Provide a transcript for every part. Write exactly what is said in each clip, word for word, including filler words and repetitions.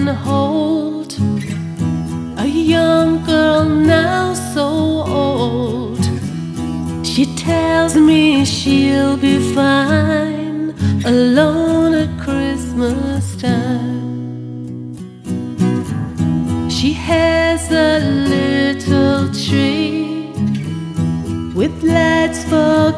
and hold a young girl now so old. She tells me she'll be fine alone at Christmas time. She has a little tree with lights for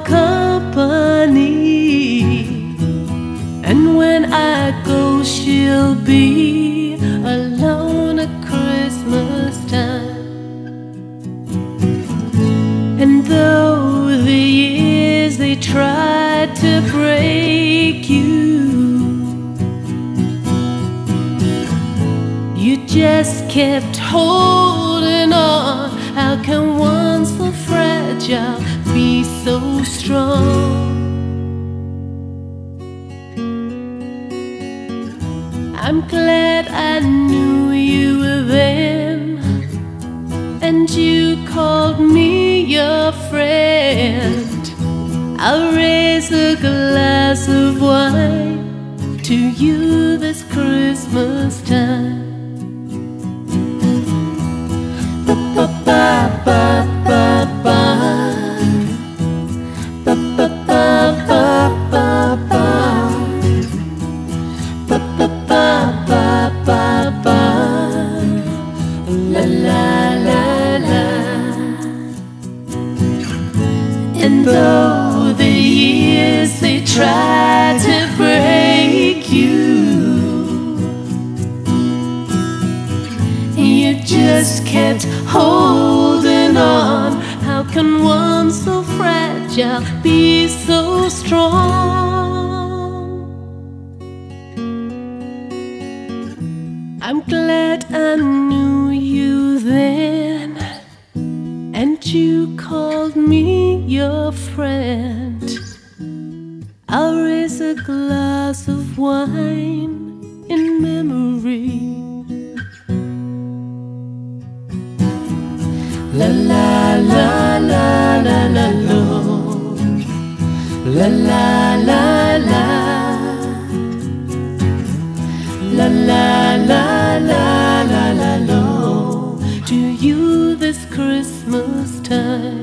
company, and when I go she'll be alone at Christmas time. And though the years they tried to break you, you just kept holding on. How can one so fragile be so strong? I'm glad I knew you then, and you called me your friend. I'll raise a glass of wine to you this Christmas time. Ba ba ba ba ba ba. Ba ba ba ba ba ba. Ba ba ba ba ba ba. La la la la. And though the years they try to break you, you just kept holding on. How can one so fragile be so strong? I'm glad I knew you then, and you called me your friend. I'll raise a glass of wine in memory. La la la la la la lo. La la la la. La la la la la la lo. To you this Christmas time.